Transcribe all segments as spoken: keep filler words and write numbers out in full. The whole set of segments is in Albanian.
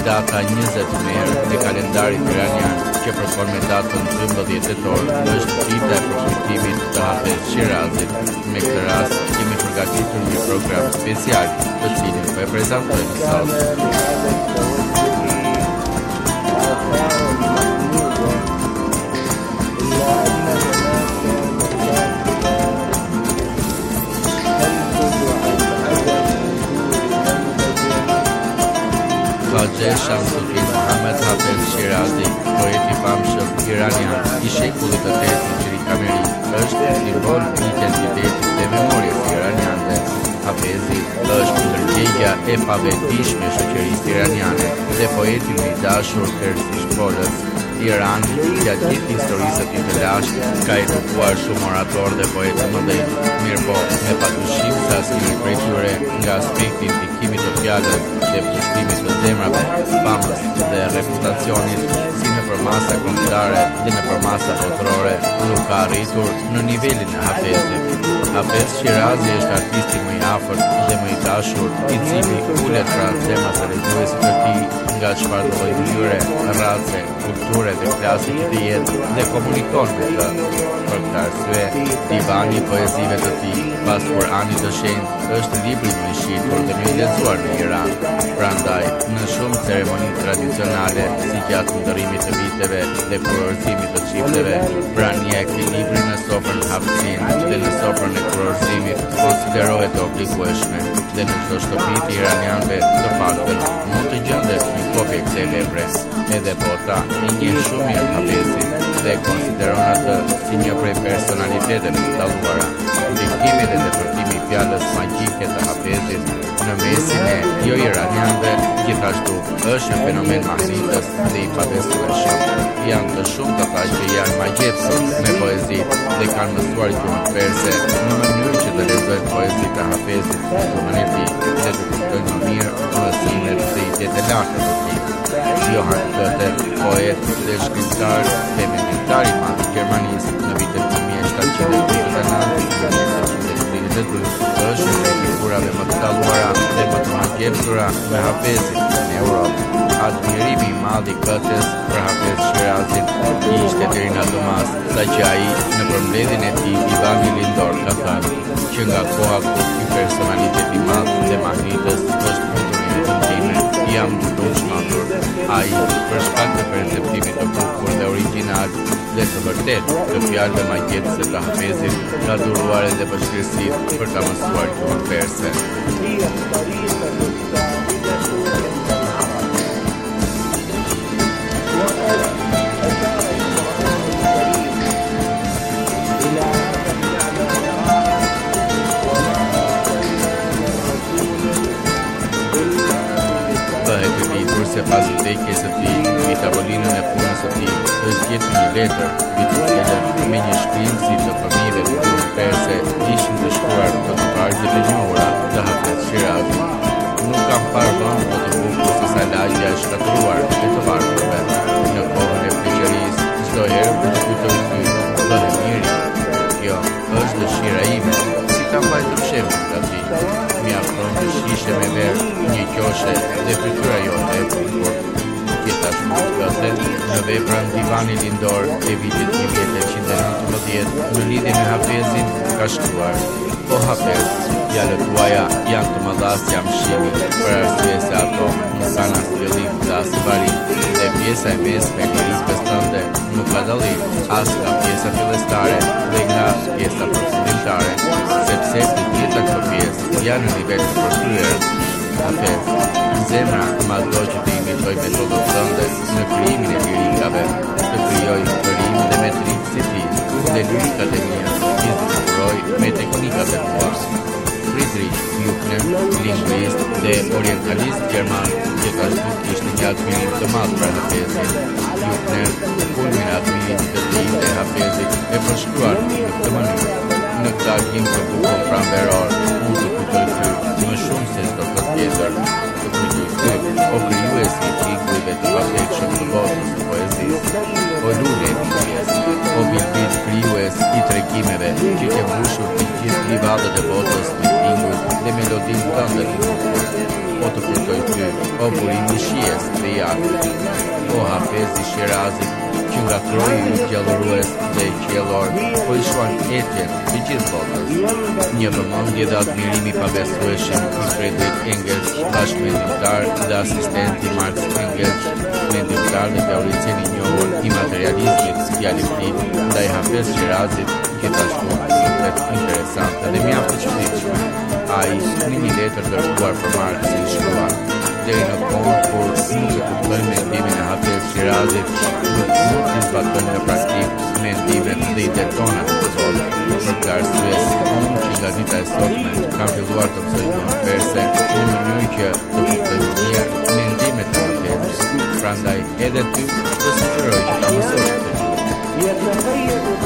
data njëzet merë në kalendarit iranian, që përkon me datën dymbëdhjetë tetor, është dita e përkujtimit të Hafez Shirazit. Me këtë rast, kemi përgatitur një program special, të cilin po e prezantojmë sot. Hoxha Shamsuddin Muhammad Hafez Shirazi, poet i famshëm iranian i shekullit të tetë Hijri Kameri, është simbol i identitetit dhe memorjes iraniane. Hafezi është ndërgjegjja e pavetishme e shoqërisë iraniane dhe poeti më i dashur tërësisht folës. Irani, gjatë gjithë historisë së tij të lashtë, ka edukuar shumë oratorë dhe poetë të mëdhenj, mirëpo me padyshim se asnjëri prej tyre nga aspekti i ndikimit të fjalës dhe pushtimit të zemrave, famës dhe reputacionit, si nëpër masa kombëtare dhe nëpër masa botërore, nuk ka arritur në nivelin e Hafezit. Hafez Shirazi është artisti më i afërt dhe më i dashur, i cili ulet pranë zemrës së lexuesit të tij nga çfarë lloj mënyre, race, kulture dhe klase të jetë dhe komunikon me të. Për këtë arsye, divani i poezive të tij, pas Kuranit të shenjtë, është libri më i shitur dhe më i lexuar në Iran. Prandaj, në shumë ceremoni tradicionale, si gjatë ndërrimit të viteve dhe kurorëzimit të çifteve, prania e këtij libri në sofrën Hafezin dhe në sofrën e kurorëzimit konsiderohet e obligueshme, dhe në çdo shtëpi të iranianëve të paktën mund të gjendet një kopje kësaj lepre. Edhe bota e njeh shumë mirë Hafezin dhe konsideron atë si një prej personaliteteve të dalluara. Ndikimi dhe ndërtimi i fjalës magjike të Hafezit në mesin e jo iranianëve gjithashtu është një fenomen magnitës dhe i pabesueshëm. Janë të shumë të ata që janë magjetësor me poezi dhe kanë mësuar gjuhën perse në mënyrë që të lexojnë poezitë të Hafezit në gjuhën e tij dhe të kuptojnë më mirë mësimet dhe idetë e larta të tij. Johann Goethe, poet dhe shkrimtar dhe menditar i madh i Gjermanisë në vitet një mijë e shtatëqind e tridhjetë e nëntë dhe një mijë e setecientë e tridhjetë e dy, është një prej figurave më të dalluara dhe më të magjepsura me Hafezin në Europë. Admirimi i madh i Goethes për Hafez Shirazin i ishte deri në atë mas, saqë ai në përmbledhjen e tij divani lindor ka thënë që nga koha kur ky personalitet i madh dhe magnitës është futur në jetën time, jam duke u shkëndur. Ai, për shkak të perceptimit të bukur dhe origjinal dhe të vërtet të fjalëve magjepse të Hafezit, ka duruar edhe vështirësitë për ta mësuar gjuhën perse. Bëhet i ditur se pas vdekjes së tij, mbi tavolinën e punës së tij, është gjetur një letër, mbi të cilën me një shkrim si të fëmijëve në gjuhën perse ishin të shkruar të vargjet e njohura të Hafez Shirazit. Nuk kam parë vend më të bukur se sa lagja e shkatëruar e të varfërve. Në kohën e fliqërisë, çdo herë kur të kujtoj ty, bëhem miri. Kjo është dëshira ime, si ta mbaj të fshemë nga ti. Mjafton një shishe me verë, një qoshe dhe fytyra jote e bukur. Gjithashtu Goethe, në veprën Divani lindor e vitit një mijë e tetëqind e nëntëmbëdhjetë në lidhje me Hafezin ka shkruar: O Hafez, fjalët tuaja janë të mëdha si amshimi, për arsye se ato më kanë as fillim dhe as mbarim, dhe pjesa e mesme e lirikës tënde nuk ka dallim as nga pjesa fillestare dhe nga pjesa përfundimtare, sepse të gjitha këto pjesë janë në nivel të përkryer. Hafez, zemra ma do që të imitoj metodën tënde në krijimin e lirikave, të krijoj përim dhe metrik si ti, dhe lirikat e mia i zbukuroj me teknikat e tua. Friedrich Buchner, lingvist dhe orientalist gjerman, gjithashtu kishte një admirim të madh për Hafezin. Buchner, kulmin e admirimit të tij dhe Hafezit, e përshkruar në këtë mënyrë: në këtë argim të bukur pranveror, unë të kujtoj ty më shumë se çdo të tjetër. Të kujtoj ty, o krijuesi i tingujve të papërshëm të botës së poezisë, o lule e bitjes, o bilbit krijues i tregimeve që ke mbushur të gjithë livadët e botës me tinguj dhe melodinë tënde të bukur. Po të kujtoj ty, o burimi i shijes dhe i akut, o Hafezi Shirazi, që nga kroji i gjallërues dhe i qiellor, po i shuan etjen të gjithë botës. Një vëmendje dhe admirimi pabesueshëm i Friedrich Engels, bashkëmendimtar dhe asistenti Marx Engels, mendimtar dhe teoricien i njohur i materializmit dialektik, ndaj Hafez Shirazit, gjithashtu sintet interesante dhe mjaft të çuditshme. Ai në një letër dërguar për Marxin shkrua: deri në kohë kur nuk e kuptojmë mendimin e Hafez Shirazit, nuk mund të zbatojmë në praktikë mendimet dhe idetë tona të botë. Për këtë arsye, unë që nga dita e sotme kam filluar të mësoj gjuhën perse në mënyrë që të kuptoj mirë mendimet e Hafezit. Prandaj edhe ty të sugjeroj që ta mësosh këtë gjuhë.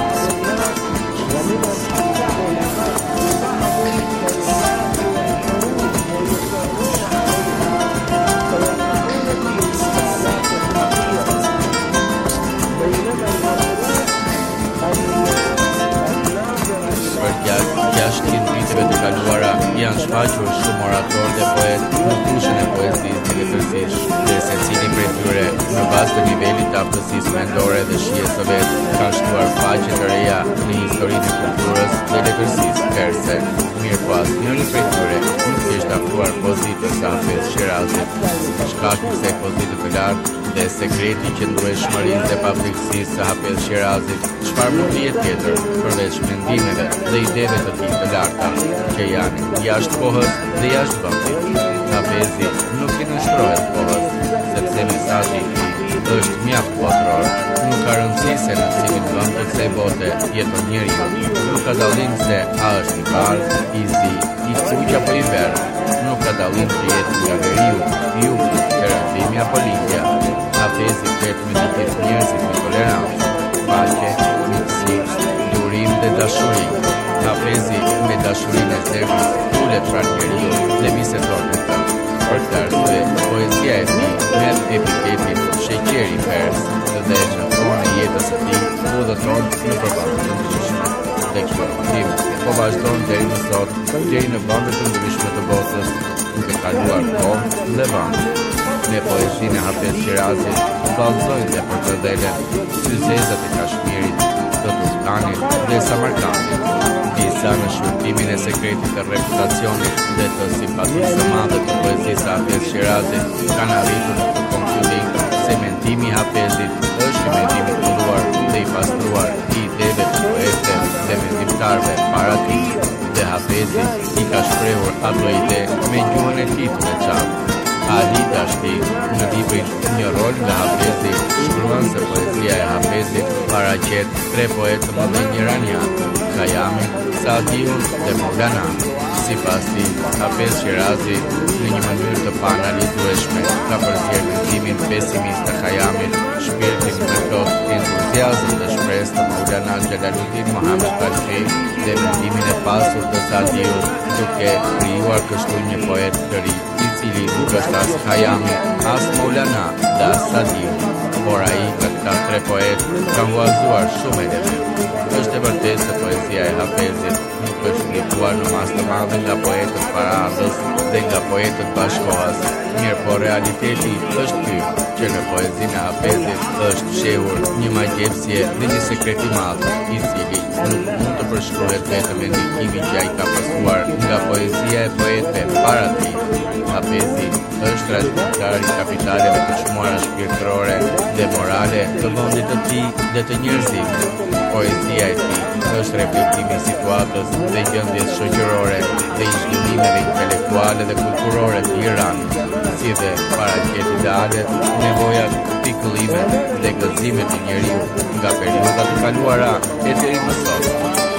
gjashtë-dhjetë viteve të kaluara janë shfaqur shumë oratorë dhe poetë në fushën e poezisë dhe letërsisë, dhe secili prej tyre në bazë të nivelit të aftësisë mendore dhe shijes së vet kanë shtuar faqe të reja në historinë e kulturës dhe letërsisë perse. Mirë po asnjëri prej tyre nuk kishte afruar pozitën së Hafez Shirazit, shkaku se pozitë të lartë dhe sekreti që ndrueshmërisë dhe pavlefsisë së Hafez Shirazit. Çfarë mund të jetë tjetër përveç mendimeve dhe ideve të tij të larta që janë jashtë kohës dhe jashtë vendit. Hafezi nuk i nënshtrohet kohës, sepse mesazhi i tij është mjaft botëror. Nuk ka rëndësi se në cilin vend të kësaj bote jeton njeriu. Nuk ka dallim se a është i bardhë, i zi, i kuq apo i verë. Nuk ka dallim të jetë nga veriu, jugu, perëndimi apo lindja. Hafezi flet me të gjithë njerëzit me tolerancë, paqe, miqësi, durim dhe dashuri. Hafezi me dashurinë e zemrës ulet pranë njeriu dhe bisedon me të. Për këtë arsye, poezia e tij merr epitetin sheqeri pers dhe në formë e jetës së tij udhëton në përballje të ndryshme. Dhe kjo tim po vazhdon deri më sot, deri në vende të ndryshme të botës, duke kaluar kohë dhe vend. Me poezinë e Hafez Shirazit vallëzojnë dhe përkërdelen syzezat e Kashmirit, të Toskanit dhe Samarkandit. Disa në shqyrtimin e sekretit të reputacionit dhe të simpatisë së madhe të poezisë së Hafez Shirazit kanë arritur në këtë konkludim se mendimi i Hafezit është i mendimi i kulluar dhe i pastruar i ideve të poetëve dhe mendimtarëve para tij, dhe Hafezi i ka shprehur ato ide me gjuhën e tij të veçantë. Ali Dashti në librin Një rol nga Hafezi shkruan se poezia e Hafezit paraqet tre poetë të mëdhenj iranian, Khayamin, Saadiun dhe Maulana. Sipas tij, Hafez Shirazi në një mënyrë të paanalizueshme ka përzierë mendimin pesimist të Khayamit, shpirtin me plot entuziazëm dhe shpresë të Maulana Jalaluddin Muhammad Balkhi dhe mendimin e pasur të Saadiut, duke krijuar kështu një poet të ri, i cili nuk është as Khayami, as Maulana dhe as Saadiu, por ai nga këta tre poetë ka huazuar shumë elemente. Është e vërtetë se poezia e Hafezit nuk është ndikuar në masë të madhe nga poetët paraardhës dhe nga poetët bashkohas. Mirë po realiteti është ky, që në poezinë e Hafezit është fshehur një magjepsje dhe një sekret i madh, i cili nuk mund të përshkruhet vetëm me ndikimin që ai ka pasur nga poezia e poetëve para tij. Hafezi është transmetar i kapitaleve të çmuara shpirtërore dhe morale të vendit të tij dhe të njerëzimit. Poezia e tij është reflektimi i situatës dhe gjendjes shoqërore dhe i zhvillimeve intelektuale dhe kulturore të Iranit, si dhe paraqet idealet, nevojat, pikëllimet dhe gëzimet e njeriu nga periudha të kaluara e deri më sot.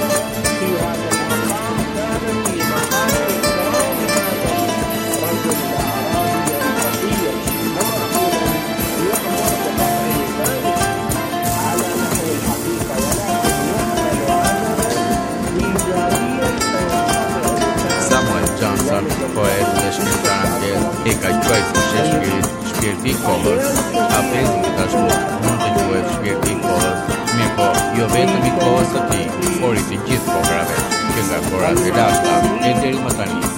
Poet dhe shkrimtar anglez e ka quajtur shkrimtarin shpirti i kohës. Hafezi gjithashtu mund të quhet shpirti i kohës, mirë po jo vetëm i kohës së tij, por i të gjithë kohërave, që nga kohërat e lashta e deri më tani.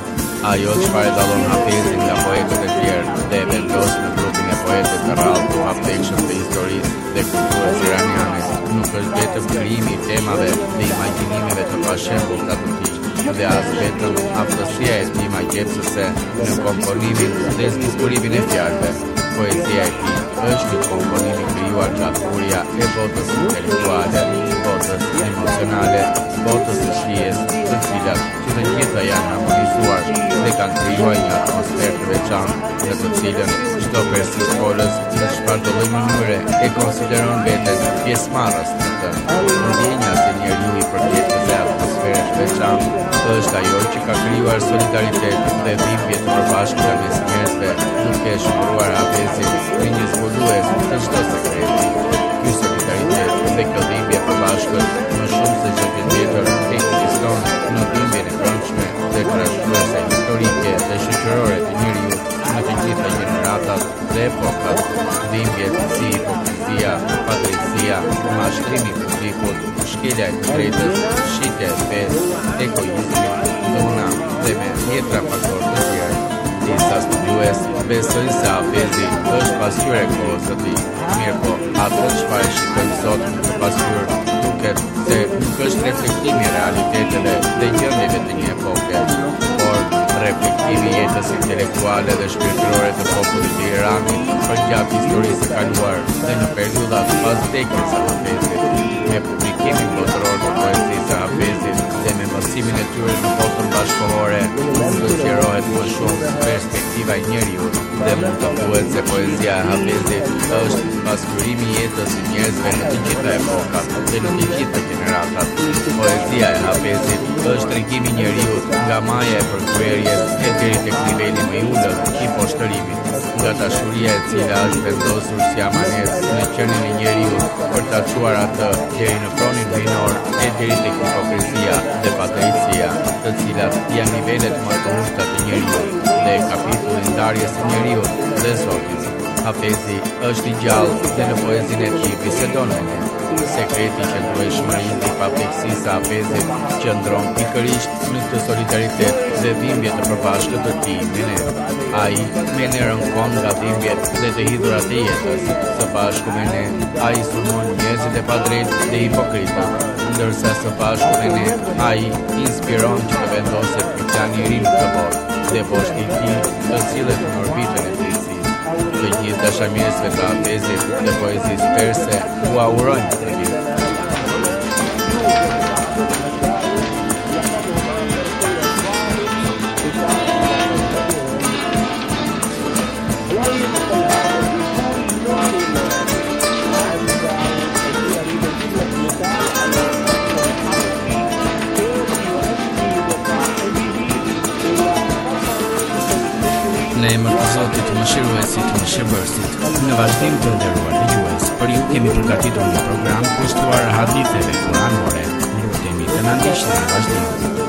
Ajo çfarë dallon Hafezin nga poetët e tjerë dhe e vendos në grupin e poetëve të rrallë të paptekshëm të historisë dhe kulturës iraniane, nuk është vetëm krijimi i temave dhe imagjinimeve të pashembullta të tij, dhe as vetëm aftësia e tij magjepsëse në komponimin dhe zbukurimin e fjalëve. Poezia e tij është një komponim i krijuar nga furia e botës intelektuale, botës emocionale, botës së shijes, të cilat që të gjitha janë harmonizuar dhe kanë krijuar një atmosferë të veçantë në të cilën çdo person folës në çfarë do lloj mënyre e konsideron veten pjesëmarrës në të. Ndjenja se njeriu i përket kësaj atmosfere të veçantë është ajo që ka krijuar solidaritet dhe dhimbje të përbashkëta mes njerëzve, duke e shkruar Hafezin në një zbulues të çdo sekreti. Ky solidaritet dhe kjo dhimbje e përbashkët më shumë se çdo gjë tjetër ekziston në dhimbjen e brendshme dhe trashëguese historike dhe shoqërore të njeriu në të gjitha gjeneratat dhe epokat. Dhimbjet si hipokrizia, padrejtësia, mashtrimi i publikut, shkelja e të drejtës, shitja e fesë, egoizmi, dhuna dhe me tjetra faktorë të tjerë. Disa studiues besojnë se Hafezi është pasqyrë e kohës së tij, mirë po ato çfarë shikojmë sot në pasqyrë duket se nuk është reflektimi i realiteteve dhe gjendjeve të një epoke, por reflektimi i jetës intelektuale dhe shpirtërore të popullit të Iranit përgjatë historisë së kaluar dhe në periudhat pas vdekjes së Hafezit. Me publikimin botëror të poezisë së Hafezit dhe me mësimin e tyre në botën bashkëkohore, mund të sqarohet më shumë perspektiva e njeriut dhe mund të thuhet se poezia e Hafezit është pasqyrimi i jetës së njerëzve në të gjitha epokat dhe në të gjitha gjeneratat. Poezia e Hafezit është tregimi i njeriut nga maja e përkryerjes e deri tek niveli më i ulët i poshtërimit, nga dashuria e cila është vendosur si amanet në qenin e njeriut për ta çuar atë deri në pronin hyjnor e deri tek hipokrizia dhe padrejtësia, të cilat janë nivelet më të ulta të njeriut dhe kapitulli i ndarjes së njeriut dhe Zotit. Hafezi është i gjallë dhe në poezinë e tij bisedon me ne. Sekreti i qëndrueshmërisë dhe papleksisë së Hafezit qëndron pikërisht në këtë solidaritet dhe dhimbje të përbashkët të tij me ne. Ai me ne rënkon nga dhimbjet dhe të hidhurat e jetës, së bashku me ne ai sulmon njerëzit e padrejtë dhe hipokritët, ndërsa së bashku me ne ai inspiron që të vendoset një plan i ri në këtë botë dhe poshtë i tij të sillet në orbitën e drejtësisë. Të gjithë dashamirësve të Hafezit dhe poezisë perse u aurojnë të tregim. Në emër të Zotit, Mëshiruesit, Mëshirbërësit, në vazhdim të nderuar dëgjues, për ju kemi përgatitur një program kushtuar haditheve kuranore. Lutemi të na ndiqni në vazhdim.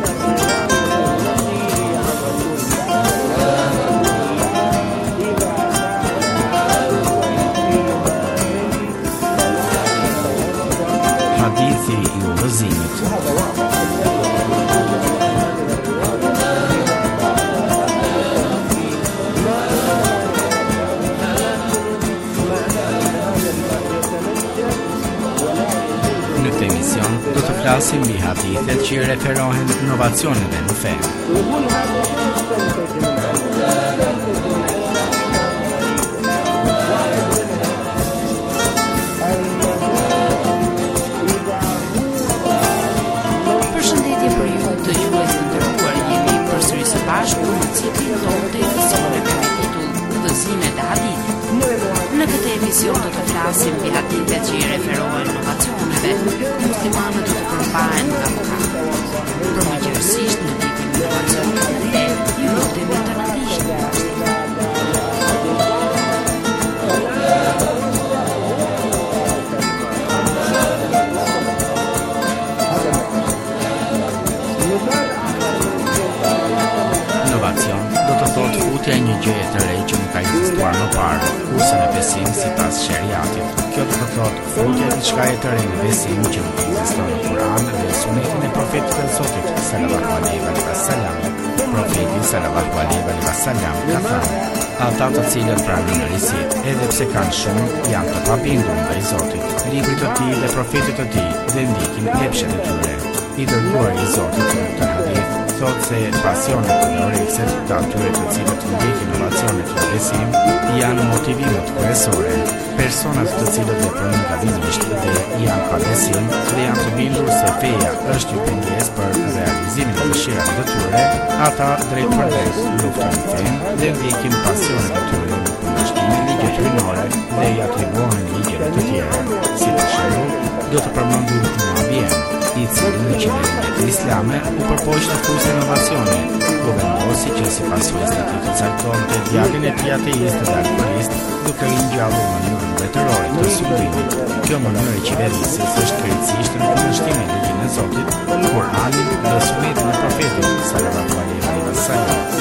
Hadithi i udhëzimit. Do të flasim mbi hadithet që i referohen inovacioneve në fe. Përshëndetje për ju të dëgjues të nderuar, jemi përsëri së bashku në ciklin tonë të emisioneve me titull Udhëzimet e hadithit. Në këtë emision do të flasim mbi hadithet që i referohen inovacioneve. Muslimanët do të përmbahen nga mëkati. Përgjithsisht në ditën e inovacioneve dhe ju lutemi të na ndiqni. Inovacion do të thotë futja e një gjëje të re që nuk ka ekzistuar më parë, kurse në besim besim sipas shariatit. Kjo do të thotë futja e diçka e të re në besim që nuk ekziston në Kur'an dhe Sunetin e Profetit të Zotit sallallahu alaihi wasallam. Profeti sallallahu alaihi wasallam ka thënë: ata të cilët pranojnë risit, edhe pse kanë shumë, janë të pabindur ndaj Zotit, librit të Tij dhe profetit të Tij dhe ndjekin epshet e tyre. I dërguari i Zotit në këtë hadith thotë se pasionet dhe orekset të atyre të cilët ndjekin inovacionet në besim janë motivimet kryesore. Personat të cilët veprojnë gabimisht dhe janë pa besim dhe janë të bindur se feja është një pengesë për realizimin e dëshirave të tyre, ata drejt për drejt luftën fenë dhe ndjekin pasionet e tyre në kundërshtim me ligjet hyjnore dhe i atribuohen ligjet të tjera. Si për shembull, do të përmendim Muavien, i cili në qeverimet islame u përpoq të fusë inovacione, ku vendosi që sipas festit të caktonte djalin e tij ateist dhe alkoholist, duke i ngjallur në mënyrë mbretërore të sulmimit. Kjo mënyrë e qeverisjes është krejtësisht në kundërshtim me ligjin e Zotit, Kur'anin dhe Sunetin e Profetit sallallahu alaihi wasallam.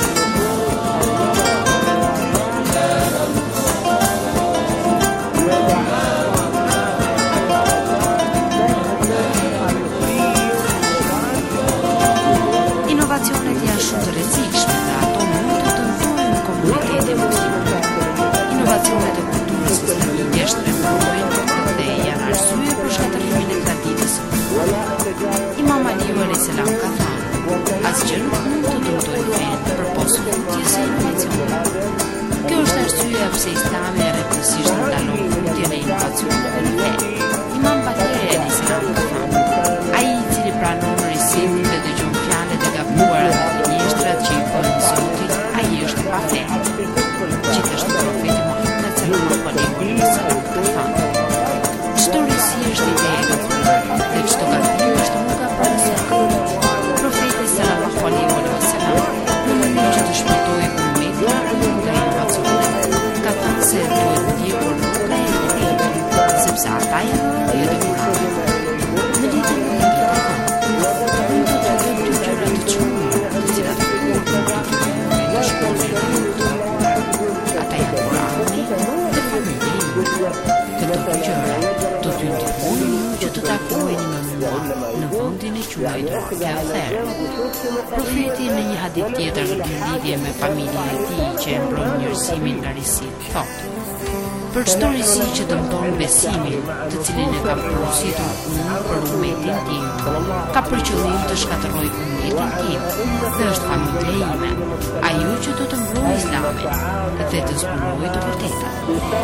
Inovacionet janë shumë të rrezikshme dhe ato mund të dëmtojnë në komunitetin musliman. Inovacionet e kulturës islamike shtrembojnë dhe janë arsye për shkatërimin e traditës. Imam Aliu alayhis salam ka thënë: asgjë nuk mund të dëmtojë fenë përpos futjes së inovacionit. Kjo është arsyeja pse Islami rreptësisht ndalon futjen e inovacionit në fe. Imam Bakiri alayhis salam ka thënë: ai i cili pranon risin dhe dëgjon fjalët e gabuara dhe gënjeshtrat që i bën Zoti, ai është pa fe. Gjithashtu profeti Muhammed sallallahu alaihi wasallam ka thënë: çdo risi është ide e gabuar dhe çdo gabim është muka për Zotin. Profeti sallallahu alaihi wasallam në mënyrë që të shpëtojë ummetin nga inovacionet, ka thënë se duhet ndjekur rruga e vërtetë, sepse ata janë rrugë e Kuranit. Në lidhje me këtë kohë, mund të tregoj dy gjëra të çmuara, të cilat nuk mund të shkojnë në ata janë Kurani dhe familja ime. Këto dy gjëra do t'ju ndihmojnë që të takojeni me mua në vendin e quajtur Kauther. Profeti në një hadith tjetër në lidhje me familjen e tij që e mbron njerëzimin nga risit, thotë: për çdo risi që dëmton besimin, të cilin e kam porositur unë për ummetin tim, ka për qëllim të shkatërroj ummetin tim dhe është familja ime, ajo që do të mbrojë Islamin dhe të zbulojë të vërtetën.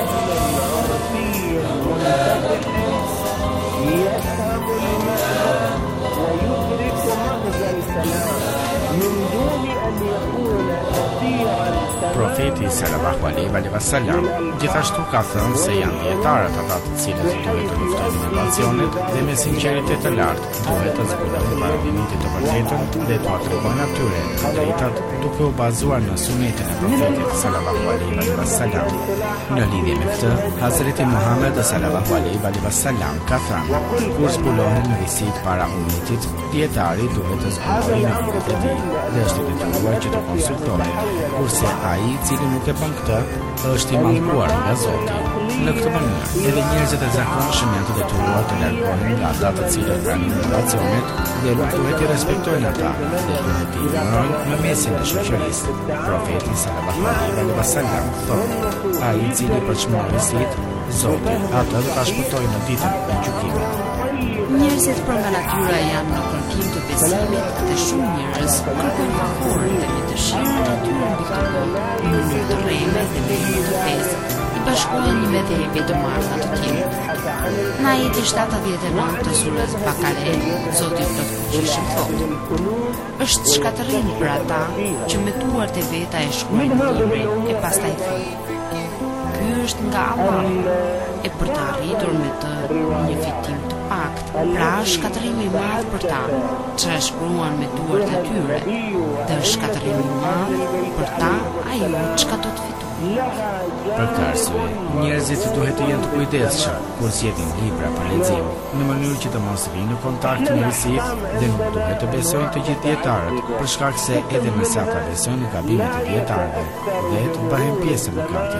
Profeti sallallahu alaihi wasallam gjithashtu ka thënë se janë dietarët ata të cilët duhet të luftojnë inovacionet dhe me sinqeritet të lartë duhet të zbulojnë paradigmat të vërtetën dhe të atribojnë atyre të drejtat duke u bazuar në sunetin e profetit sallallahu alaihi wasallam. Në lidhje me këtë, Hazreti Muhammed sallallahu alaihi wasallam ka thënë: kur zbulohen risit para ummetit, dietari duhet të zbulojnë librat e tij dhe është i detyruar që të konsultohet, kurse ai i cili nuk e bën këtë është i mankuar nga Zoti. Në këtë mënyrë, edhe njerëzit e zakonshëm janë të detyruar të largohen nga ata të cilët pranojnë inovacionet dhe nuk duhet i respektojnë ata dhe duhet i ignorojnë në mesin e shoqërisë. Profeti sallallahu alaihi wasallam thotë: ai i cili përçmon risit, Zoti atë do ta shpëtojë në ditën e gjykimit. Njerëzit për nga natyra janë në kërkim të besimit dhe shumë njerëz kërkojnë fakurin dhe një dëshirë të tyre mbi këtë botë, në mënyrë të rreme dhe me një të pesë, i bashkohen një medhjepe të marrë të tjerë. Në ajeti shtatëdhjetë e nëntë të surës Bakare, Zoti plotfuqishëm thotë: është shkatërrim për ata që me duart e veta e shkruajnë librin e pastaj thonë: ky është nga Allah, e për të arritur me të një fitim të pakt, pra është shkatërimi i madh për ta, që e shkruan me duart e tyre, dhe është shkatërimi i madh për ta ajo çka do të fitojë. Për këtë arsye, njerëzit duhet të jenë të kujdesshëm kur zgjedhin libra për lexim, në mënyrë që të mos vinë në kontakt me risit dhe nuk duhet të besojnë të gjithë dietarët, për shkak se edhe nëse ata besojnë në gabimet e dietarëve, dhe të bëhen pjesë e mëkatit.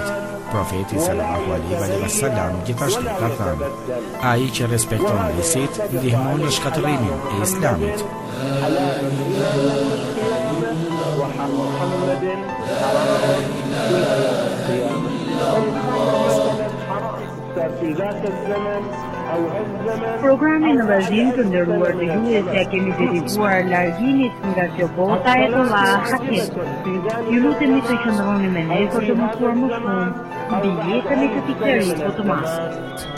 Profeti sallallahu alaihi wasallam gjithashtu ka thënë: ai që respekton lisit ndihmon në shkatërimin e Islamit. Programi në vazhdim të nderuar dëgjues, e kemi dedikuar largimit nga kjo bota e Ayatollah Hakim. Ju lutemi të qëndroni me ne për të mësuar më shumë mbi jetën e këtij qeri të Tomasit.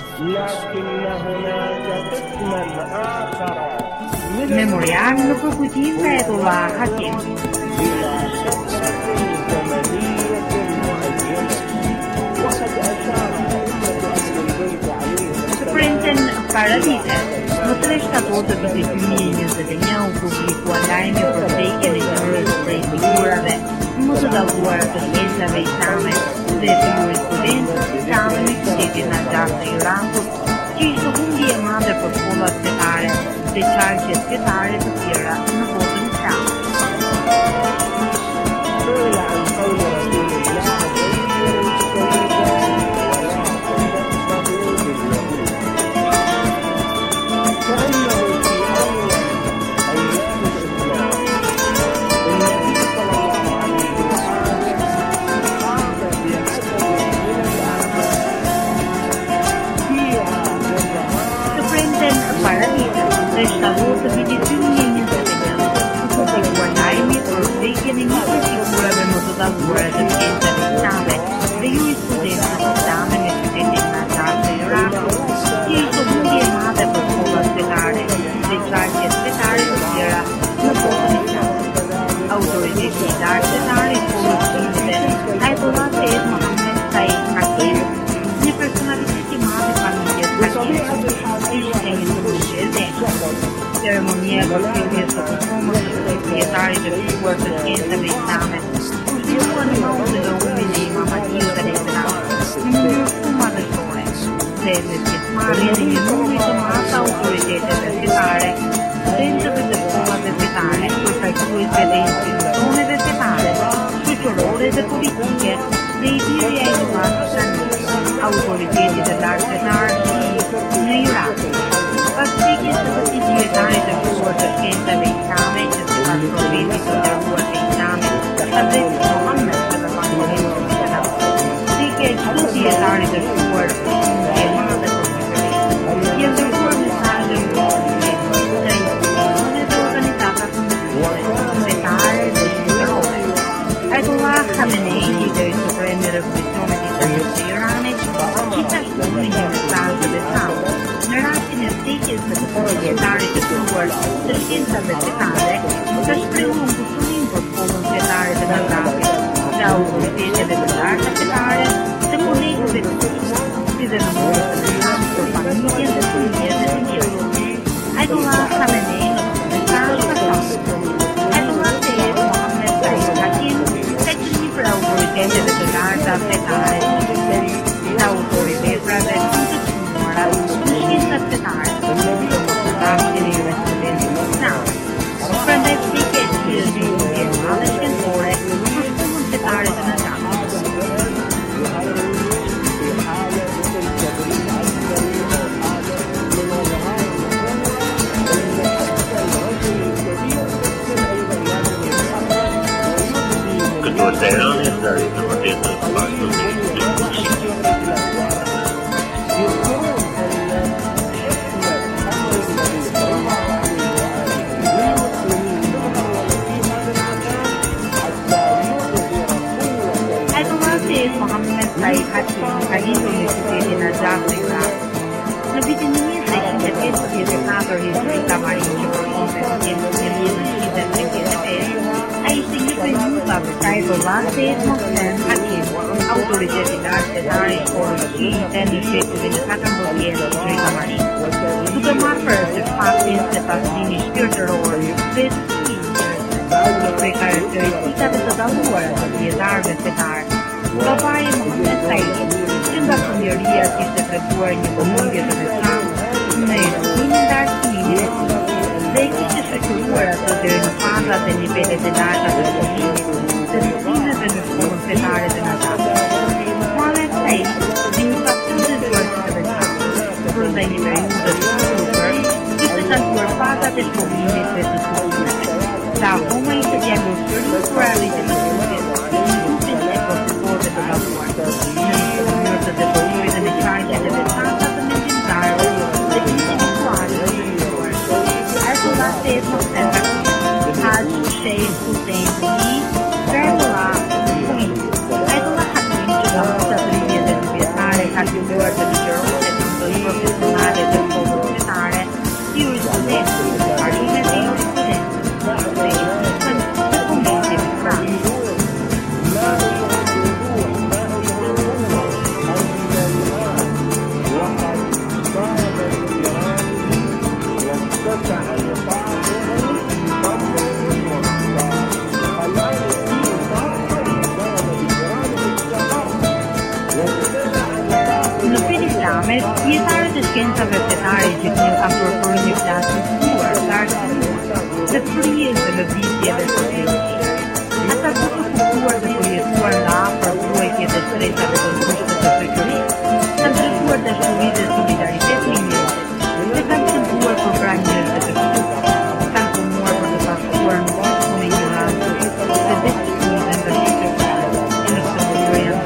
Memorial në përkujtim të Ayatollah Hakim. Prenten paradite, në tre shtator të vitit dy mijë e njëzet e një u publikua lajmi për vdekjen e njërës prej figurave më të dalluara të shkencave islame dhe të jurisprudencës islame në qytetin Najaf të Irakut, që ishte humbje e madhe për shkollat fetare dhe qarqe fetare të tjera në botën islame. Shtator të vitit dy mijë e njëzet e një, u publikua lajmi për vdekjen e një prej figurave më të dalluara të shkencave islame dhe jurisprudencës islame në qytetin Najaf të Irakut, që ishte humbje e madhe për shkollat fetare dhe qarqet fetare të tjera në botën islame. Autoriteti i lartë fetar i shkollës shqipe, Ayatollah Said Mohammed Said Hakim, një personalitet i madh i familjes Hakim, ishte një të ceremonia për filljes së përfundimit të pjesëtarit të shkuar të shkencave islame, u zhvillua në mautin e umit e Imam Mahdiut alayhis salam, në mënyrë shumë madhështore, dhe me pjesëmarrjen e një numri të madh të autoriteteve fetare, studentëve të shkollave fetare, përfaqësuesve të institucioneve fetare, shoqërore dhe politike, dhe i biri Ayatollah Khamenei, autoritetit të lartë fetar në Irak. Pas vdekjes së këtij dietarit të shkuar të shkencave islame, që sipas profetit të dërguar të Islamit, Hazreti Muhammed sallallahu alaihi wasallam, vdekja e këtij dietarit të shkuar është e madhe për shqipërinë. Janë dërguar mesazhe në institucione dhe organizata kombëtare, fetare dhe shoqërore. Ayatollah Khamenei, lideri suprem i revolucionit islamik të Iranit, gjithashtu në një mesazh të veçantë, në rastin e vdekjes së këtij dietarit të shkuar të shkencave fetare, ka shprehur ngushëllim për shkollën fetare të Najafit, të autoriteteve të larta fetare, të kolegëve të tij, si dhe në mënyrë të veçantë për familjen dhe fëmijët e tij. Ayatollah Khamenei në mesazh ka thënë: Ayatollah Said Mohammed Said Hakim ka qenë për autoriteteve të larta fetare, të autoriteteve të caktuara në shkencat fetare, të përshtatjen e jurisprudencës islame. Prandaj vdekja e tij është një humbje e madhe shkencore për shkollën fetare të Najafit. Këtu është Teherani, deri në vërtetë të bashkë të Mohammed Said Hakim ka lindur në qytetin Najaf të Irakut. Në vitin një mijë e treqind e pesëdhjetë e katër hijri kamari që përfonte shkencën e një mijë e treqind e pesë, ai ishte një prej grupave të Ayatollah Said Mohammed Hakim, autoriteti lartë fetar i shkollës shiite në shekullin e katërmbëdhjetë hijri kamari. Duke marrë parasysh faktin se pastrimi shpirtëror dhe një prej karakteristikave të dalluara të dietarëve fetar, babai Mohammed Said, që nga fëmijëria kishte treguar një vëmendje të veçantë në eduktimin dhe arsimin e tij, dhe kishte shoqëruar ato deri në fazat e nivelet e larta të studimit të mësimeve në shkollën fetare të Najafit. Mohammed të strukturave. Ta akoma ishte diagnozuar për realitetimin e procesorëve të lavuar, në mënyrë të depozimit dhe në qartjet e veçanta të mendimtarëve dhe intelektuale të ndryshkuar. Ayatollah Said Mohammad Haj Sheikh Hussein Ali, Ayatollah Khuit, Ayatollah Hakim që nga stabilitjet e të vjetare ka filluar të ligjërohet në ndonjë profesionale dhe universitare, si jurisprudentë, parimet e jurisprudencës, dhe institutën të komentit të Francës. Dietarët e shkencave fetare gjithnjë kanë përpërur një flasë të shkuar, të arsyetuar, dhe përjes dhe lëvizjeve sociologjike. Ata të të kuptuar dhe përjetuar nga afër ruajtje dhe stresave të kushtet të shoqërisë, kanë treguar dashuri dhe solidaritet me njerëzit, dhe kanë shëntuar për pra njerëzve të shkuar, kanë punuar për të pasuar në kushtet me ignorancës, dhe besimit dhe ndërshqyrtare, e në këtë mënyrë janë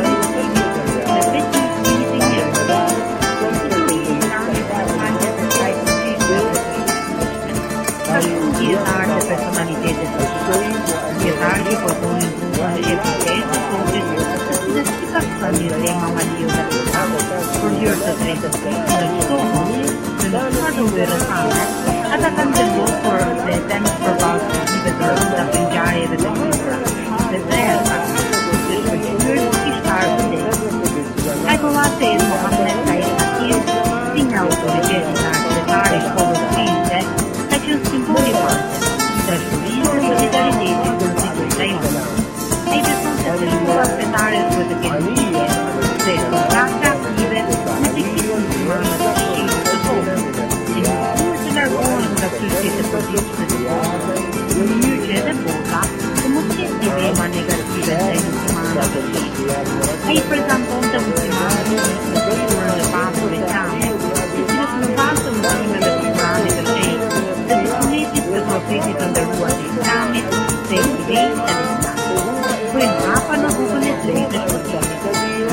dietarë dhe personalitetet të shkollë, dietarë që përdorin grupën e epitet të kodit, dhe si ka thënë Rema Maliu dhe për hyrë të drejtës në çdo vend, në çfarë do rrethana, ata kanë vendosur veten përballë pozitive të rënda të ngjarjeve të ndryshme, dhe drejta të shkëlqyer kishtar të lehtë. Ayatollah Said Mohammad Hakim, si një autoritet i arsietare i shkollës fizike, ka qenë simboli parë, i dashurisë dhe solidaritetit të instituta jonë. Ai beson se kultura fetare duhet të kenë lidhje dhe kontakte aktive me teknikën humane të shqipit të kohës, si kur të largohen nga kryqëzit e përditshme të kohës, në mënyrë që edhe bota të mos ketë dilema negative ndaj muslimanëve të shqipit. Ai prezantonte muslimanët në kulturën e pasur islame, i cilët në bazë të mësimeve të Kuranit të shenjtë dhe të sunetit të profetit të ndërruar të islamit dhe i idejës të islamit. Bëjnë hapa në rrugën e drejtë të shpëtimit.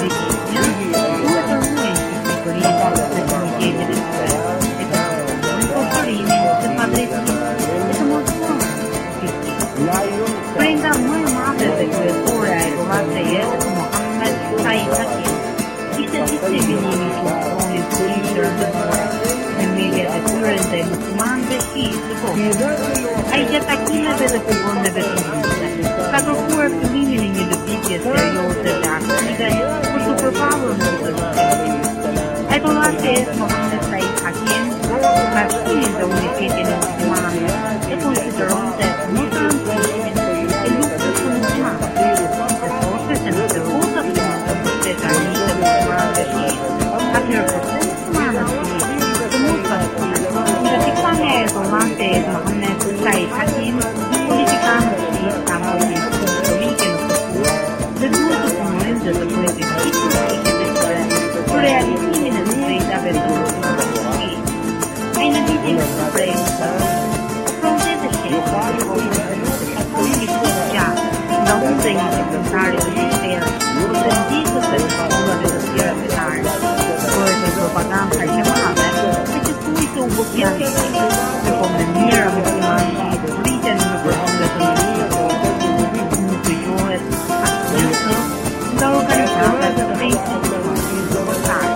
Dhe duhet të ruajnë sigurinë dhe komunitetin e tyre, e të në përforimin të padrejtësisë e të mosformës të fisnikë. Prenda më e madhe dhe kryesore e Ayatollah Said Mohammad Hakim ishte diskriminim i funksionit politik të ndërtuar në mediat e tyre ndaj muslimanëve shiit të kohës. Ai gjatë takimeve dhe punoneve të ndryshme ka kërkuar fillimin e një lëvizje serioze dhe aktive për të përballur me këtë lëvizje. Ayatollah Said Mohammad Hakim ka shkruar dhe unitetin e muslimanëve e konsideronte më të rëndësishmin e luftës së muslimanëve. Dhe thoshte se nëse bota të mund të mbështetë armiqtë e muslimanëve shiit, atëherë përse muslimanët shiit të mos bashkohen. Nga pikpamja e Ayatollah Said Mohammad Hakim, politikanët shiit kanë pozitë historike në kulturë dhe duhet të punojnë dhe të bëjnë politike të tyre për realizimin e të drejtave të muslimanëve shiit. Ai në vitin e supremës ofronte të shkencës politikisht gjatë nga unë dhe një sekretari të shtetës ose ndjekës të shkollave të tjera fetare, bëhet një propaganda që madhe se që kujtë u bofjalisht, që po me mira muslimanë shiit rriten në përhënde të njështë, nuk dëgjohet asnjë nga organizatat dhe institucionet kombëtare.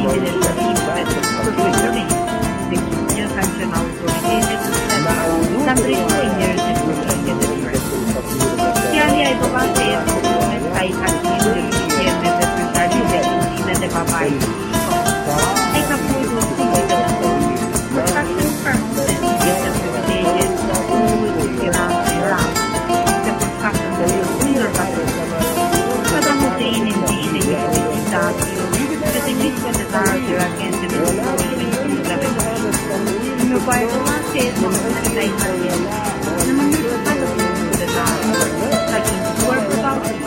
shkrimin e shërbimeve për shoqërinë, dhe që kanë qenë autoritetet të shtetit kanë drejtuar njerëzit në çështjet e tyre. Fjalja e Dovates me ai takim në sisteme të përshtatshme të fundimit të babait. Ai ka punuar shumë të vështirë. Ka qenë përmendë në të privilegjet të Tiranës së Iranit. Të përshtatshëm të ndër patriotëve. Saddam Husseini ndihni një diktator që të njëjtë të tarë agentëve të policisë në Dovates në ai takim në mënyrë të palotë të tarë. Ka qenë duar për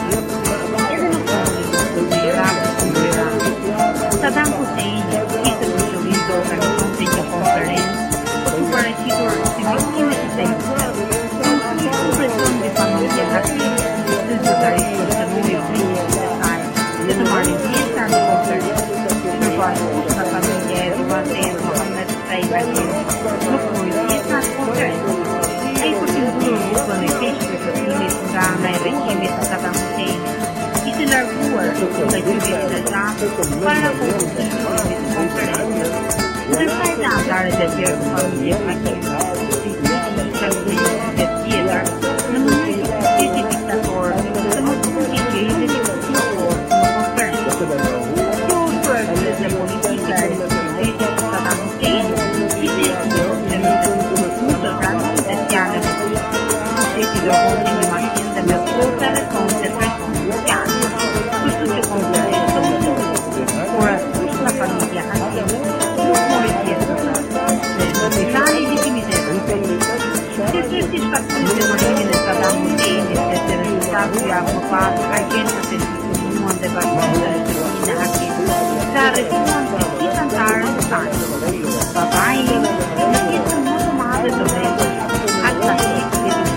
edhe në kohën e Irakut në Iran. Saddam Husseini ishte përshërim të organizonte një konferencë për të paraqitur sigurimin e shtetit. Në presion dhe familje aktive dhe zyrtarisht të mujë të saj dhe të marrin pjesë në konferencë. Ndërkohë, nga familja e Dovates Mohammed Saibani nuk mujë pjesë në konferencë. Ai përfituar rrugën e keqe të timit nga ana e regjimit të Saddam Husseini, ishte larguar nga qytetin e Gjatë para kohës së shkrimit të konferencës. Ndërsa e anëtarët e tjerë të familjes aktive, si shërbimit e tjetër, në mënyrë që shteti diktator të mos përgjigjej legitimitetin në konferencë. Kjo është arsye politika e shtetit të Saddam Husseini, ishte e sigurt që të pranonte fjalën e tij. Shteti dërgonte një makinë dhe me forca dhe koncentracion sociale. Kështu që konferenca u zgjodhi. Por askush nga familja aktive nuk mori pjesë në të. Dhe në tani legitimitetin. Gjithsesi shkaktoi terrorizmin e Saddam Huseinit dhe të rezultati apo pa agentët e institucionuan dhe bashkëpunëtorët e shtetit aktiv. Sa arrestuan të gjithë anëtarët e saj. Babai në pjesën më të madhe të vetes, Al-Sadiq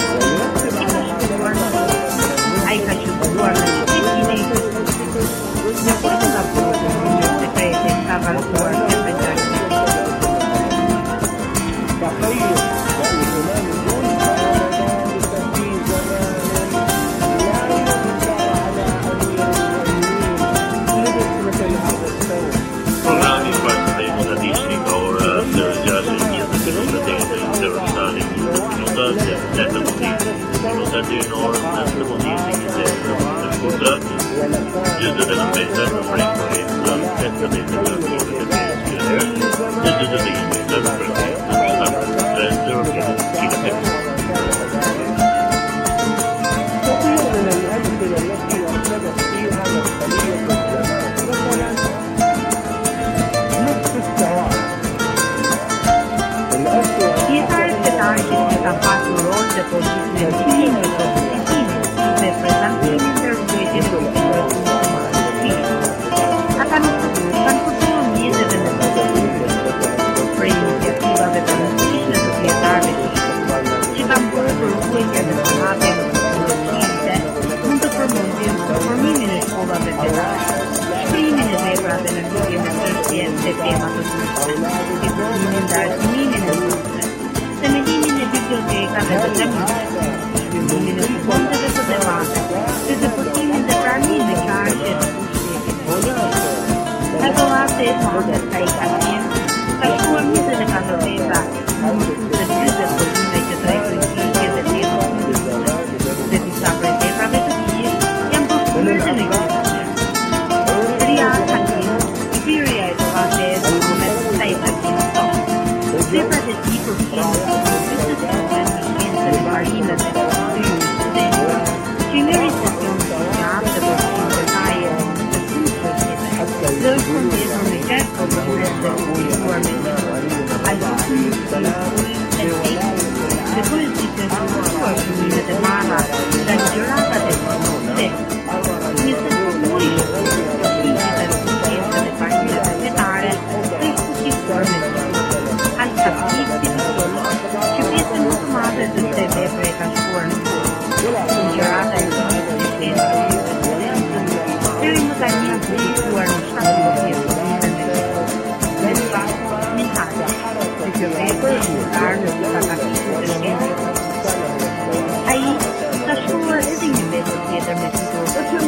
ai ka qëndruar në qytetin e Irakut. Në përgjithë nga punët në sekrete ka vazhduar të përgjithë. Programi parte dei montadisti ka ora të rëgjasë njëzet kilometre të rëstani minuta dhe të mundisi. Minuta dy në orën në të mundisi një të të shkurtra, gjëzët e në metra në frekuencë të pesëdhjetë kilometre të herë dhe gjëzët e një metra në frekuencë të shtatëdhjetë kilometre. Pjetarët fetarë që kanë pasur rol të përgjithë në timin e propositimit dhe prezantimin të rrugëtit të përgjithë. Ata nuk kanë përgjithë mjetëve në përgjithë për iniciativave të rëndësishme të pjetarëve që kanë bërë për rrugëtje dhe formate në përgjithë mund të përmendin formimin e shkollave fetare, shkrimin e veprave në lidhje me çështje dhe tema të ndryshme, diplomën dhe arsimin e kurseve, themelimin e bibliotekave të temave, shpërblimin e fondeve të debateve, dhe depërtimin dhe pranimin e qarqe të pushtetit politik. Dovates Mohammed Saibani ka shkruar njëzet e katër vepra në mësuese njëzet volime që trajtojnë çështje dhe tema të ndryshme, dhe disa prej veprave të tij janë përshkruar në legjendë. Riyad Hakim, i birja e Dovates Mohammed Saibani thotë, veprat e tij përfshijnë diskutimet në shkencën e marinave, dy studentë që njëri sesion të gjatë dhe përfshijnë detaje të shumë çështjeve, dhe është përmbledhur me gjashtë probleme dhe publikuar me libra, Al-Husn el-Fiqh dhe politikë të shkruar shënimet e marra dhe ligjëratat e dhe një sensuri përfshijnë të shkencën e marinave fetare dhe diskutuar me libra. Al-Sadiq që pjesën më të madhe të kësaj vepre ka shkruar në fund. Ligjërata e tij të shkencës deri më tani janë publikuar në shtatëdhjetë volime me në fakt Minhaj, që kjo vepër është ndar në disa kapitull të shkencës. Ai ka shkruar edhe një vepër tjetër me titull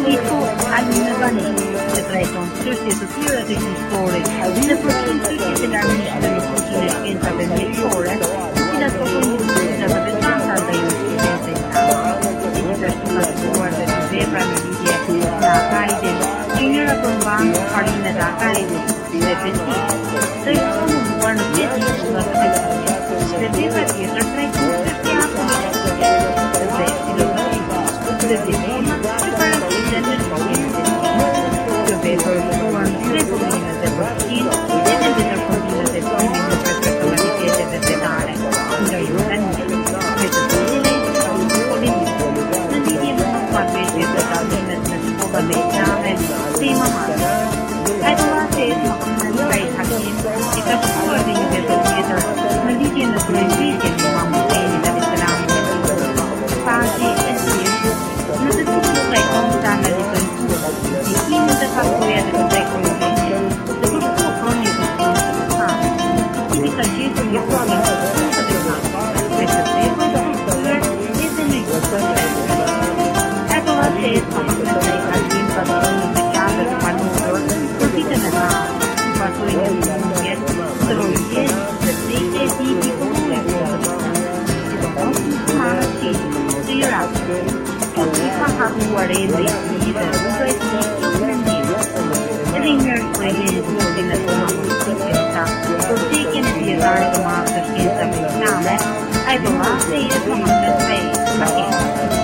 çështje të tjera të historisë dhe për çështjet e larmishme në fuqinë e shkencave mjekësore, të cilat po kontribuojnë të veçanta ndaj studentëve tanë. Gjithashtu ka shkruar dhe të vepra në lidhje me Akaidin, që njëra përmban parimet e Akaidit dhe besimit, të informuar në vetë shkollat e besimit, dhe vepra tjetër trajtojnë çështje politike dhe filozofike dhe dilema që paraqiten në shkencat e tij. Kjo vepër shkruan tre volume dhe përfshin edhe ndërkombëtimet e fundit të personaliteteve vetare, ndër organizme, me të cilëve ka polemikë në lidhje me papërjet e dallimit në shkollat e islame dhe imamat. Ayatollah Sayyid Muhammad Said Hakim i ka shkruar dhe një vepër tjetër në lidhje me kryesitjen e Imam Huseinit alayhis salam në librin Faqe e Sirë, në të cilën trajton të analizojnë ndikimin dhe faktorët e këtij konflikti, dhe përshkruan një kuptim të saktë, i cili ka gjetur një formë të veçantë, me të vepër të strukturuar edhe në historinë. Ayatollah Sayyid Muhammad Said Hakim ka dhënë në veçantë të manuar për ditën e radhë, si pasojë e mundjes, të rojjes dhe drejtë e tij i komunitetit, sidomos muslimanët shite të Irakut. Kjo që ka harruar emri i tij dhe rruga e tij të mendimit. Edhe një shprehje të fundit të Muhamedit për tekjen e dietarëve të madh të shkencave islame, Ayatollah Sayyid Muhammad Said Hakim.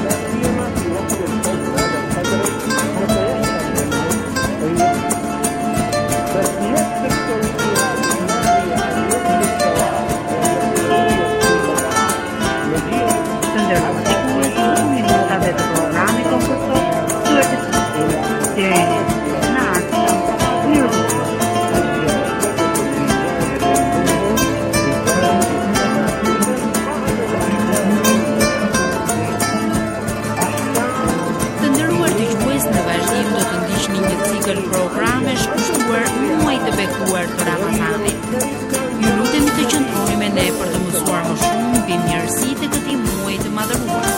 Programesh kushtuar muaj të bekuar të Ramazanit. Ju lutemi të qëndroni me ne për të mësuar më shumë mbi mirësitë e këtij muaji të madhëruar.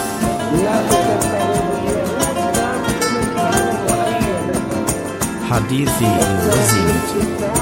Hadithi i udhëzimit.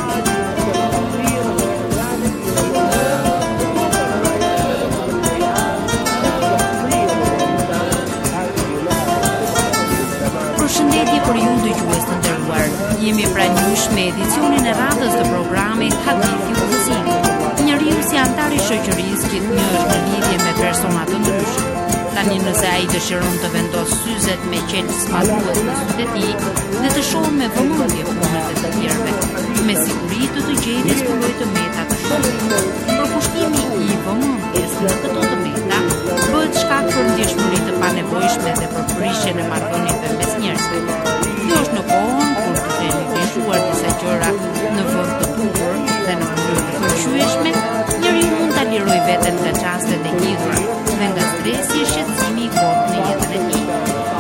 Përshëndetje për ju dëgjues të nderuar. Jemi pranuar me edicionin e radhës të programit Hadithi i udhëzimit. Njeriu si antar i shoqërisë gjithnjë është në lidhje me persona të ndryshëm. Tani nëse ai dëshiron të vendosë syzet me qelës madhues në sytë e tij dhe të shohë me vëmendje punët e të tjerëve, me siguri të të gjejë disponoj të meta të shumta. Përkushtimi i vëmendjes në këto të meta bëhet shkak për ndjeshmëri të panevojshme dhe për prishjen e marrëdhënieve mes njerëzve. Kjo është në kohën kur të jeni vështuar disa gjëra në vend të duhur dhe në mënyrë të përqyeshme, njeriu mund ta lirojë veten nga çastet e lidhura dhe nga stresi e shqetësimi i kohët në jetën e tij.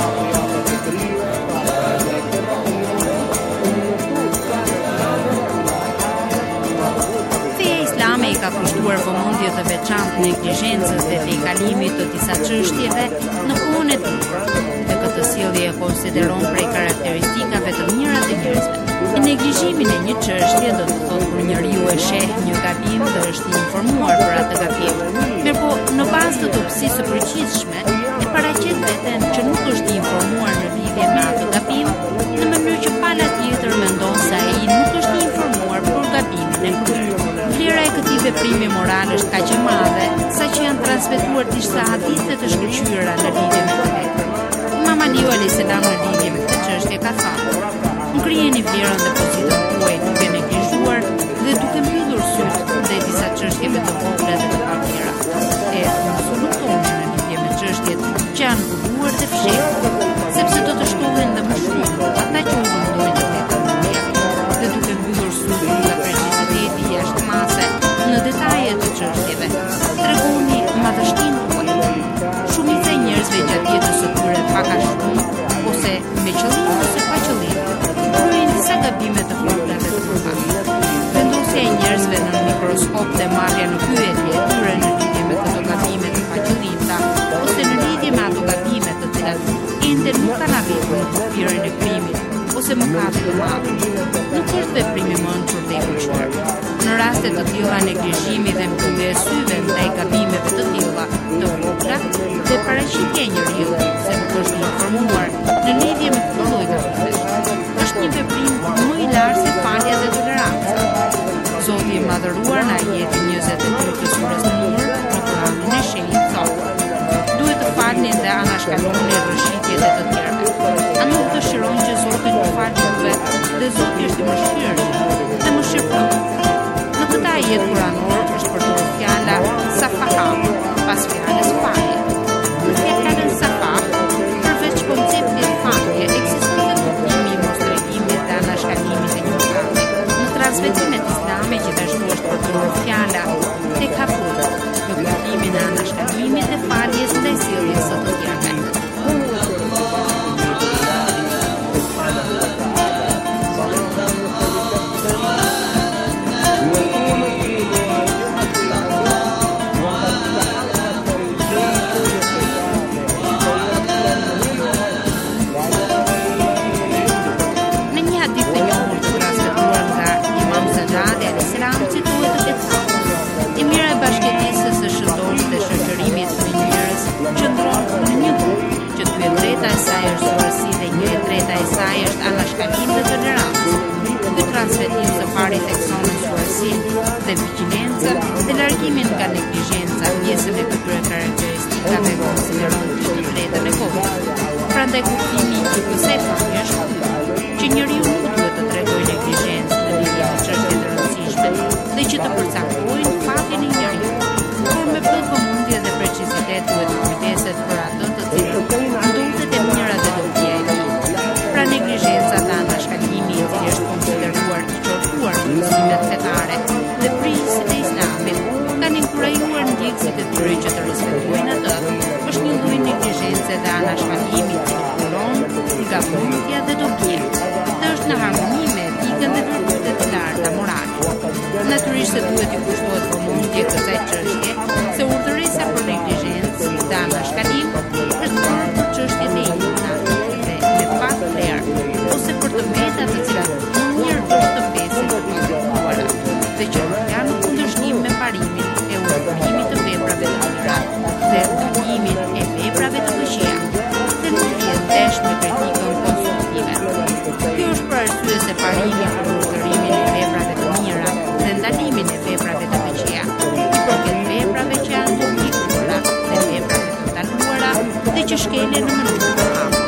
Feja islame i ka kushtuar vëmendje të veçantë neglizhencës dhe tejkalimit të disa çështjeve në kohën e duhur. Dhe këtë sjellje e konsideron prej karakteristikave të mira të njerëzve. Neglizhimin e një çështje do të thotë kur njeriu e sheh një gabim dhe është i informuar për atë gabim. Mirpo në bazë të dobësisë së përgjithshme e paraqet veten që nuk është i informuar në lidhje me atë gabim, në mënyrë që pala tjetër mendon se ai nuk është i informuar për gabimin e kryer. Vlera e këtij veprimi moral është kaq e madhe saqë janë transmetuar disa hadithe të shkëlqyera në lidhje me këtë. Imam Aliu alayhis salam në lidhje me këtë çështje ka thënë: "Ngrijeni vlerën dhe pozitën tuaj duke neglizhuar dhe duke mbyllur syt ndaj disa çështjeve të vogla dhe të pamira. E mos u luktoni në lidhje me çështjet që janë bukur dhe fshehtë, sepse do të shtohen dhe më shumë ata që u mundojnë të vetë dhe duke mbyllur syt nga precisiteti jashtëmase në detajet të çështjeve. Tregoni madhështinë tuaj. Shumica e njerëzve gjatë jetës së tyre pak a shumë, ose me qëllim ose pa qëllim, kryejnë disa gabime të vogla dhe të mëdha. Vendosja e njerëzve në mikroskop dhe marrja në pyetje e tyre në lidhje me këto gabime të paqëllimta ose në lidhje me ato gabime të cilat ose mëkati të madh. Nuk është veprim i mençur dhe i kushtuar. Në raste të tilla neglizhimi dhe mbyllja e syve ndaj gabimeve të tilla të vogla dhe paraqitja e njeriu se nuk është informuar në lidhje me këtë lloj gabimesh është një veprim më i lartë se falja dhe toleranca. Zoti i madhëruar në ajetin njëzet e dy të surës Nur në Kur'anin e shenjtë thotë: duhet të falni dhe anashkaloni rrëshqitjet e të tjerëve. A nuk dëshironi që Zoti të falë juve dhe Zoti është i mëshirshëm dhe mëshirshëm? Në këtë ajet kuranor është përdorur fjala safaha pas fjalës falje. Në fjalën safah, përveç konceptit falje, ekziston kuptimi i mostregimit dhe anashkalimit të një mëkati. Në transmetimet islame gjithashtu është përdorur fjala tekabur në kuptimin e anashkalimit dhe faljes ndaj sjelljes së të tjerëve. Transmetim së pari thekson në suarsi dhe vigjilenca dhe largimin nga negligjenca pjesën e këtyre karakteristikave konsideron të të drejtën e kohës. Prandaj kuptimi i kësaj falje është që njeriu nuk duhet të tregojë negligjencë në lidhje me çështje të rëndësishme dhe që të përcaktojnë fatjen e njeriu, por me plot vëmendje dhe precizitet duhet të kujdeset për atë të cilën ndodhet e mira dhe dobia e tij. Pra neglizhenca dhe anashkalimi i cili është konsideruar i qortuar në mësimet fetare dhe prindësit e Islamit kanë inkurajuar ndjekësit e tyre që të respektojnë atë, është një lloj neglizhence dhe anashkalimi i kuron nga vëmendja dhe dobia dhe është në harmoni me etikën dhe virtytet e larta morale. Natyrisht se duhet i kushtohet vëmendje kësaj çështje, se urdhëresa për neglizhencë dhe anashkalim është bërë për çështjet e jetës dhe me pak vlerë ose për të meta të cilat mirë është të pesin të pasuara dhe që nuk janë në kundërshtim me parimin e urdhërimit të veprave të mira dhe ndakimin e veprave të këqija dhe nuk vjen dash me kritikën konstruktive. Kjo është për arsye se parimi për urdhërimin e veprave të mira dhe ndalimin e veprave të këqija i përket veprave që janë të ndikuara dhe veprave të ndaluara dhe që shkelen në mënyrë të hapur.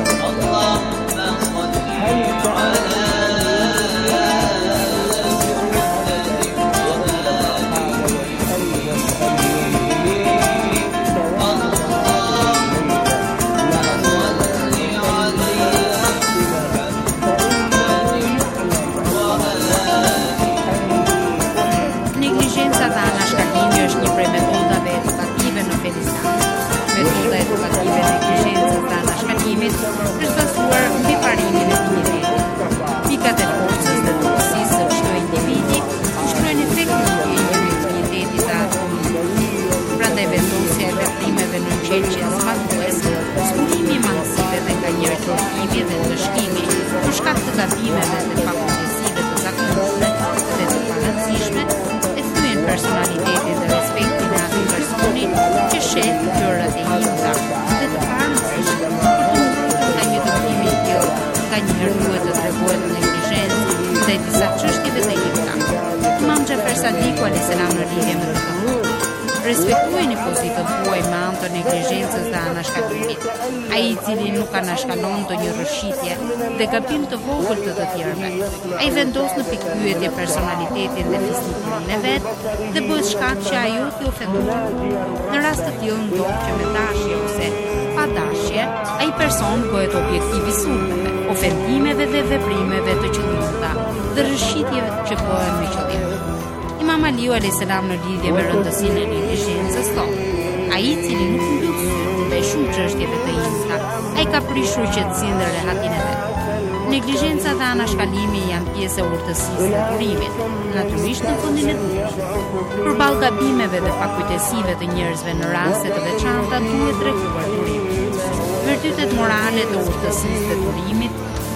Negligjenca dhe anashkalimi është një prej metodave edukative në fen islam. Metoda edukative e negligjencës dhe anashkalimit është bazuar mbi parimin e dinjitetit. Pikat e forcës dhe dobësisë së çdo individi shkruajnë efektin e ndjenjave të dinjitetit të atij. Prandaj vendosja e veprimeve në çelçje smakuese, zbulimi i mangësive dhe nganjëherë qortimi dhe ndëshkimi për shkak të gabimeve dhe pakujtësive të zakonshme dhe të parëndësishme personalitetin dhe respektin e atij personi që sheh gjërat e imta dhe të parëndësishme për të mbrojtur nga një gabim i tillë. Nganjëherë duhet të tregohet neglizhencë ndaj disa çështjeve të imta. Imam Xhafer Sadiku alayhis salam në lidhje me këtë respektojnë pozitën tuaj me anë të neglizhencës dhe anashkalimit. Ai i cili nuk anashkalon ndonjë rrëshqitje dhe gabim të vogël të të tjerëve, ai vendos në pikpyetje personalitetin dhe fisnikërinë e vet dhe bëhet shkak që ajo t'i ofendohet. Në rast të tillë ndodh që me dashje ose pa dashje, ai person bëhet objektiv i sulmeve, ofendimeve dhe veprimeve të qëllimta dhe rrëshqitjeve që bëhen me qëllim. Imam Aliu alayhis salam në lidhje me rëndësinë e neglizhencës thotë: ai i cili nuk mbyll syt ndaj shumë çështjeve të imta, ai ka prishur qetësinë dhe rehatin e vet. Neglizhenca dhe anashkalimi janë pjesë e urtësisë së durimit, natyrisht në fundin e ditës. Përballë gabimeve dhe pakujtësive të njerëzve në raste të veçanta duhet treguar durim. Virtytet morale të urtësisë së durimit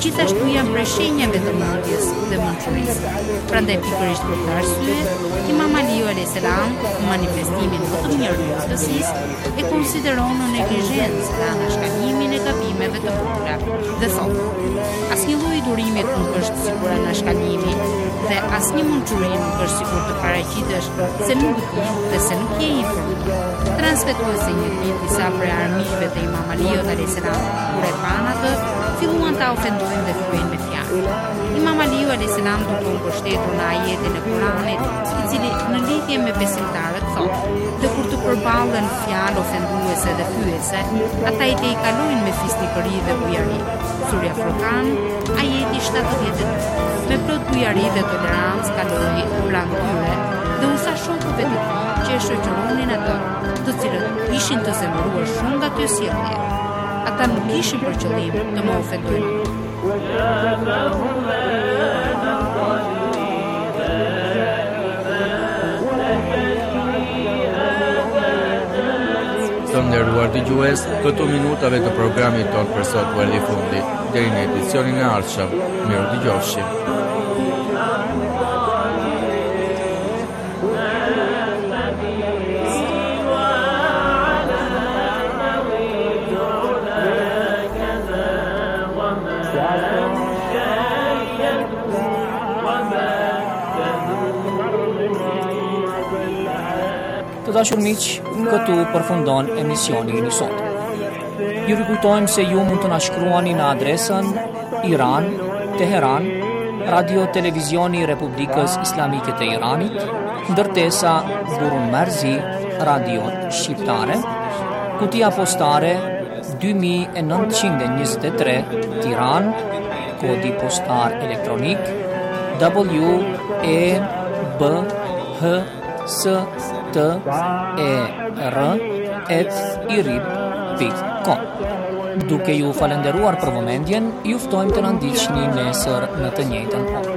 Gjithashtu janë prej shenjave të mundjes dhe mençurisë. Prandaj pikërisht për këtë arsye, Imam Aliu alayhis salam, manifestimin më të mirë të mundësisë, e konsideron në neglizhencë dhe anashkalimin e gabimeve të vogla dhe thotë: asnjë lloj durimi nuk është sikur anashkalimi dhe asnjë mençuri nuk është sikur të paraqitesh se nuk di dhe se nuk je i informuar. Transmetuesi një ditë disa prej armiqve të Imam Aliut alayhis salam, kur e pan atë, filluan ta ofendojnë dhe thuajnë me fjalë. Imam Aliu alayhis salam duke u mbështetur në ajetin e Kuranit, i cili në lidhje me besimtarët thotë: dhe kur të përballen fjalë ofenduese dhe thyese, ata i te i kalojnë me fisnikëri dhe bujari. Surja Furqan, ajeti shtatëdhjetë e dy. Me plot bujari dhe tolerancë kaloi pranë tyre dhe u tha shokëve të tij që e shoqëronin atë, të cilët ishin të zemëruar shumë nga kjo sjellje. Ata nuk kishin për qëllim të më ofendojnë. Të nderuar dëgjues, këto minutave të programit tonë për sot u erdhi fundi. Deri në edicionin e ardhshëm, miru dëgjofshim. Të dashur miq, këtu përfundon emisioni i sot. Ju rikujtojmë se ju mund të na shkruani në adresën Iran, Teheran, Radio Televizioni Republikës Islamike të Iranit, ndërtesa Burun Merzi, Radio Shqiptare, kutia postare dy mijë e nëntëqind e njëzet e tre, Tiranë, kodi postar elektronik W E B H S T E R at i r i b punkt com. Duke ju falenderuar për vëmendjen, ju ftojmë të na ndiqni nesër në të njëjtën orë.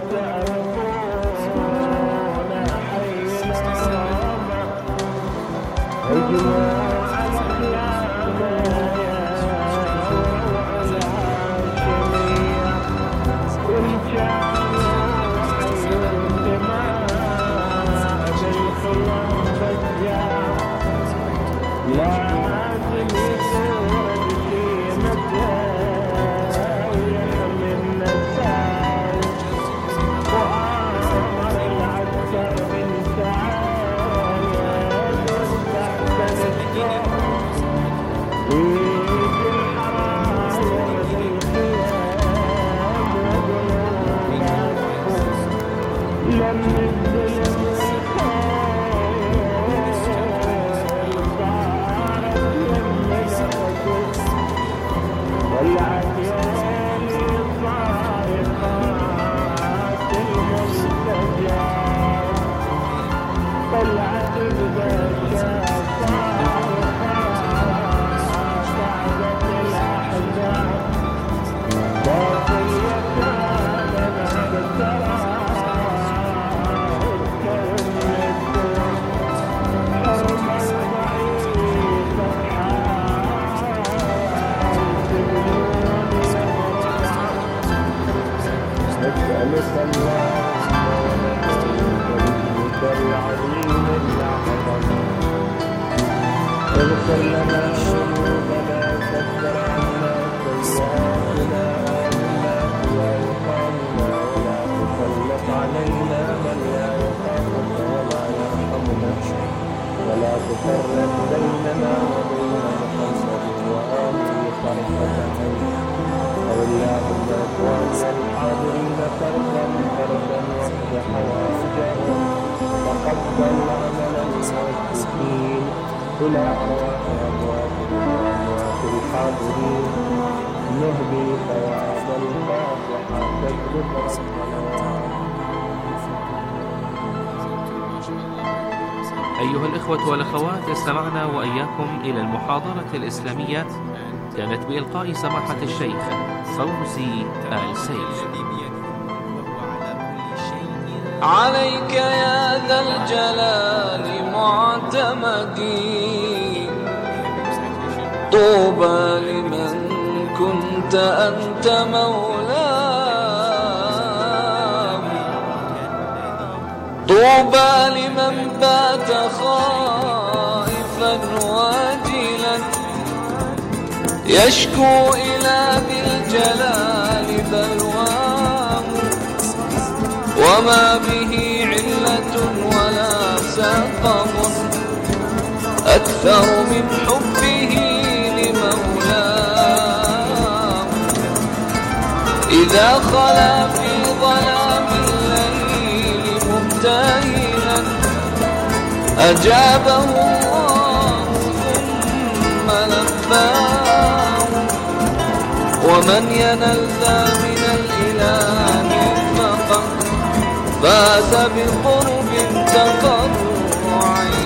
اغفر لنا ذنوبنا كفر عنا سيئاتنا إنك لا يرحمنا ولا تسلط علينا من لا يخافك ولا يرحمنا ولا تفرق بيننا وبين محمد وآله طرفة عين أو اللهم إخواننا الحاضرين فردا فردا واقض حوائجهم وقبل عمل الموفقين إلى أرواح أمواتهم وأموات الحاضرين نهدي ثواب الفاتحة تجربة الصلوات. أيها الإخوة والأخوات، استمعنا وإياكم إلى المحاضرة الإسلامية كانت بإلقاء سماحة الشيخ فوزي آل سيف. عليك يا ذا الجلال معتمدي، طوبى لمن كنت أنت مولاه. طوبى لمن بات خائفا واجلا يشكو إلى ذي الجلال بلواه وما به علة ولا سقم أكثر من حبه لمولاه إذا خلا في ظلام الليل مبتهلا أجابه الله ثم لباه ومن ينل ذا من الإله فقد فاز بقرب تقرع